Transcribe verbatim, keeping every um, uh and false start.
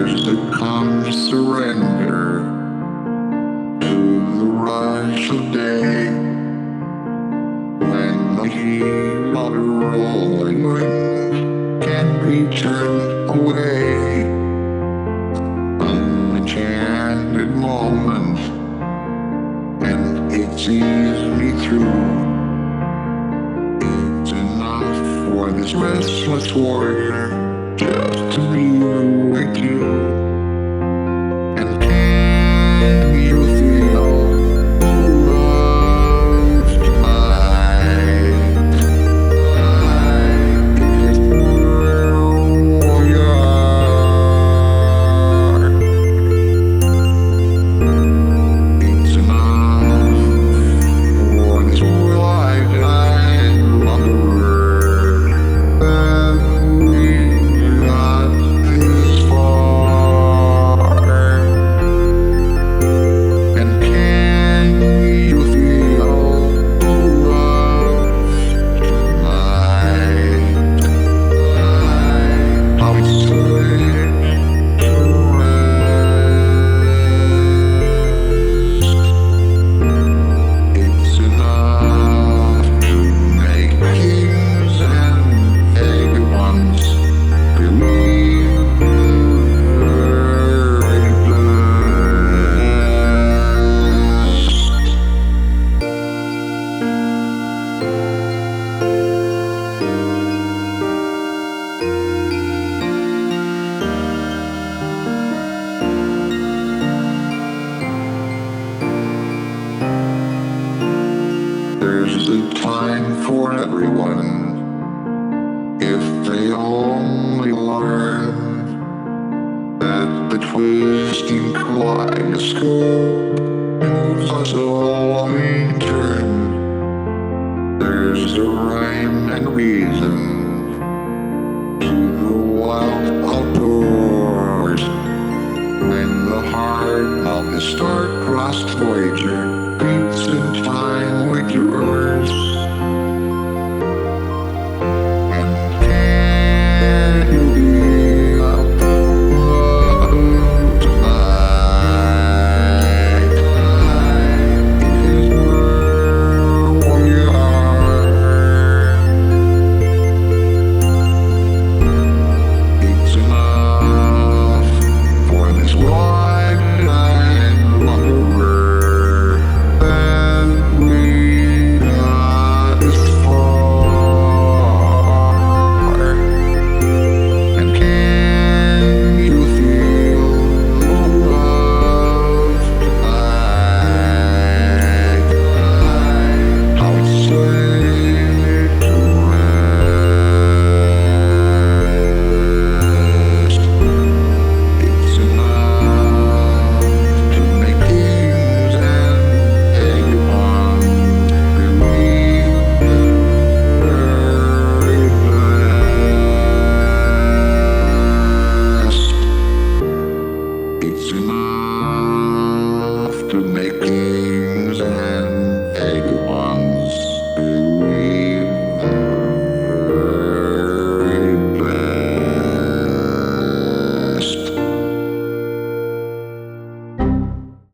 There's the calm surrender to the rush of day, when the heat of a rolling wind can't be turned away. An enchanted moment, and it sees me through. It's enough for this restless warrior just to be with you. And can you feel love tonight? It's where we are. It's enough for this lifetime longer than we got this far. And can you feel love tonight? How it's slipped to rest. It's enough to make kings and vagabonds believe very blessed. There's a time for everyone, if they only learn that the twisting kaleidoscope moves us all in turn. There's a rhyme and reason to the wild outdoors, when the heart of the star-crossed voyager